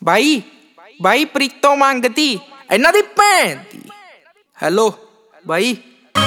ਬਾਈ ਬਾਈ ਪ੍ਰੀਤੋਂ ਮੰਗਤੀ ਇਹਨਾਂ ਦੀ ਭੈਣ ਦੀ। ਹੈਲੋ ਬਾਈ,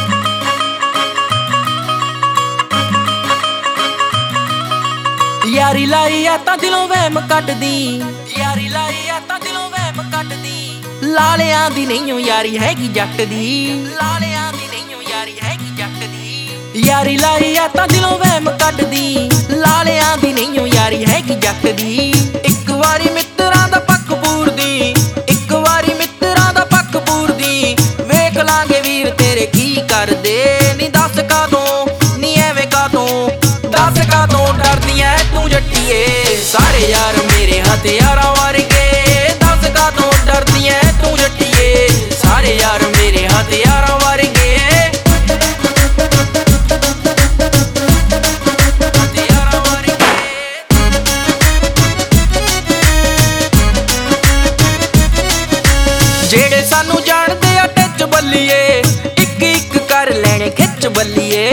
ਯਾਰੀ ਲਾਈ ਆ ਤਾਂ ਦਿਲੋਂ ਵਹਿਮ ਕੱਢਦੀ, ਯਾਰੀ ਲਾਈ ਆ ਤਾਂ ਦਿਲੋਂ ਵਹਿਮ ਕੱਢਦੀ। ਲਾਲਿਆਂ ਦੀ ਨਹੀਂਓ ਯਾਰੀ ਹੈਗੀ ਜੱਟ ਦੀ, ਲਾਲਿਆਂ ਦੀ ਨਹੀਂਓ ਯਾਰੀ ਹੈਗੀ ਜੱਟ ਦੀ। ਯਾਰੀ ਲਾਈ ਆ ਤਾਂ ਦਿਲੋਂ ਵਹਿਮ ਕੱਢਦੀ, ਲਾਲਿਆਂ ਦੀ ਨਹੀਂਓ ਯਾਰੀ ਹੈਗੀ ਜੱਟ ਦੀ। ਇੱਕ ਵਾਰੀ ਮਿੱਤਰਾਂ ਦਾ ਪੱਖ ਪੂਰਦੀ, ਇੱਕ ਵਾਰੀ ਮਿੱਤਰਾਂ ਦਾ ਪੱਖ ਪੂਰਦੀ। ਵੇਖ ਲਾਂਗੇ ਵੀਰ ਤੇਰੇ ਕੀ ਕਰਦੇ, ਨੀ ਦੱਸ ਕਾਤੋਂ ਨੀ ਐਵੇਂ ਕਾਤੋਂ, ਦੱਸ ਕਾਤੋਂ ਡਰਦੀ ਐ ਤੂੰ ਜੱਟੀਏ। ਸਾਰੇ ਯਾਰ ਮੇਰੇ ਹਥਿਆਰਾਂ ਵਰਗੇ, ਦੱਸ ਕਾਤੋਂ ਡਰਦੀ ਐ ਤੂੰ ਜੱਟੀਏ। ਸਾਰੇ ਯਾਰ ਮੇਰੇ ਹਥਿਆਰਾਂ ਵਰਗੇ। ਜਿਹੜੇ ਸਾਨੂੰ ਜਾਣਦੇ ਆ ਟਿੱਚ ਬੱਲੀਏ, ਇੱਕ ਇੱਕ ਕਰ ਲੈਣੇ ਖਿੱਚ ਬੱਲੀਏ।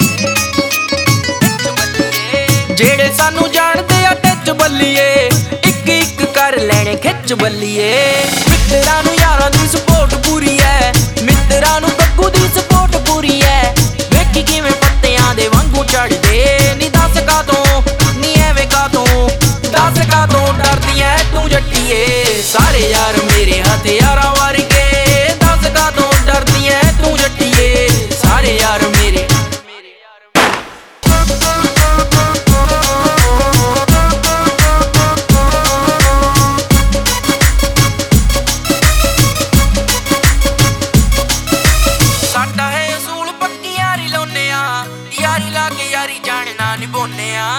ਜਿਹੜੇ ਸਾਨੂੰ ਜਾਣਦੇ ਆ ਟਿੱਚ ਬੱਲੀਏ, ਇੱਕ ਇੱਕ ਕਰ ਲੈਣੇ ਖਿੱਚ ਬੱਲੀਏ। ਮਿੱਤਰਾਂ ਨੂੰ ਯਾਰਾਂ ਦੀ ਸਪੋਰਟ ਪੂਰੀ ਐ, ਮਿੱਤਰਾਂ ਨੂੰ ਗੱਗੂ ਦੀ ਸਪੋਰਟ ਪੂਰੀ ਐ। ਵੇਖੀ ਕਿਵੇਂ ਪੱਤਿਆਂ ਦੇ ਵਾਂਗੂ ਚੜਦੇ, ਨੀ ਦੱਸ ਕਾਤੋਂ ਨੀ ਐਵੇਂ ਕਾਤੋਂ, ਦੱਸ ਕਾਤੋਂ ਡਰਦੀ ਐ ਤੂੰ ਜੱਟੀਏ। ਸਾਰੇ ਯਾਰ ਮੇਰੇ ਹਥਿਆਰਾਂ ਵਰਗੇ, ਦੱਸ ਕਾਤੋਂ ਡਰਦੀ ਐ ਤੂੰ ਜੱਟੀਏ। ਸਾਰੇ ਯਾਰ ਮੇਰੇ। ਸਾਡਾ ਹੈ ਅਸੂਲ ਪੱਕੀ ਯਾਰੀ ਲਾਉਨੇ ਆ, ਯਾਰੀ ਲਾ ਕੇ ਯਾਰੀ ਜਾਣਨਾ ਨਿਭਾਉਨੇ ਆ।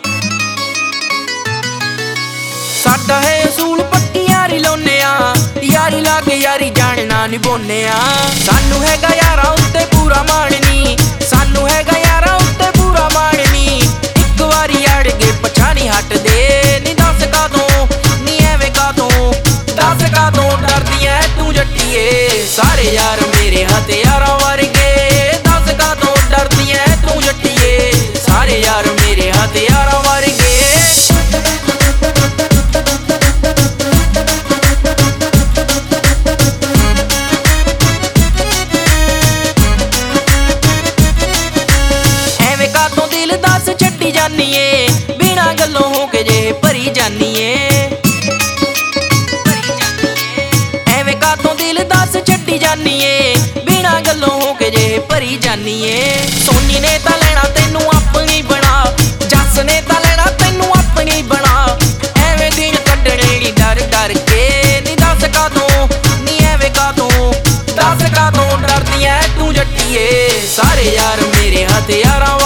ਸਾਡਾ ਹੈ ਅਸੂਲ ਪੱਕੀ ਯਾਰੀ ਲਾਉਨੇ ਆ, ਯਾਰੀ ਲਾ ਕੇ ਯਾਰੀ ਜਾਣਨਾ ਨਿਭਾਉਨੇ ਆ। ਸਾਨੂੰ ਹੈਗਾ ਯਾਰਾਂ ਉੱਤੇ ਪੂਰਾ ਮਾਣ ਨੀ, ਸਾਨੂੰ ਹੈਗਾ ਯਾਰਾਂ ਉੱਤੇ ਪੂਰਾ ਮਾਣ ਨੀ। ਇੱਕ ਵਾਰੀ ਅੜ ਗਏ ਪਛਾਣ ਨੀ ਹਟਦੇ, ਨੀ ਦੱਸ ਕਾਤੋਂ ਨੀ ਐਵੇਂ ਕਾਤੋਂ, ਦੱਸ ਕਾਤੋਂ ਡਰਦੀ ਐ ਤੂੰ ਜੱਟੀਏ। ਸਾਰੇ ਯਾਰ ਮੇਰੇ ਹਥਿਆਰਾਂ ਵਰਗੇ, ਦੱਸ ਕਾਤੋਂ ਡਰਦੀ ਐ ਤੂੰ ਜੱਟੀਏ। ਸਾਰੇ ਯਾਰ ਮੇਰੇ ਹਥਿਆਰਾਂ ਵਰਗੇ। ਜਾਨੀਏ ਬਿਨਾਂ ਗੱਲੋਂ ਹੋ ਕੇ ਜੇ ਭਰੀ ਜਾਨੀਏ, ਐਵੇਂ ਕਾਤੋਂ ਦਿਲ ਦੱਸ ਛੱਡੀ ਜਾਨੀਏ। ਬਿਨਾਂ ਗੱਲੋਂ ਹੋ ਕੇ ਜੇ ਭਰੀ ਜਾਨੀਏ। ਸੋਨੀ ਨੇ ਤਾਂ ਲੈਣਾ ਤੈਨੂੰ ਆਪਣੀ ਬਣਾ, ਜੱਸ ਨੇ ਤਾਂ ਲੈਣਾ ਤੈਨੂੰ ਆਪਣੀ ਬਣਾ। ਐਵੇਂ ਦਿਨ ਕੱਢਣੇ ਨੀ ਡਰ ਡਰ ਕੇ, ਨੀ ਦੱਸ ਕਾਤੋਂ ਨੀ ਐਵੇਂ ਕਾਤੋਂ, ਦੱਸ ਕਾਤੋਂ ਡਰਦੀ ਐ ਤੂੰ ਜੱਟੀਏ। ਸਾਰੇ ਯਾਰ ਮੇਰੇ ਹਥਿਆਰਾਂ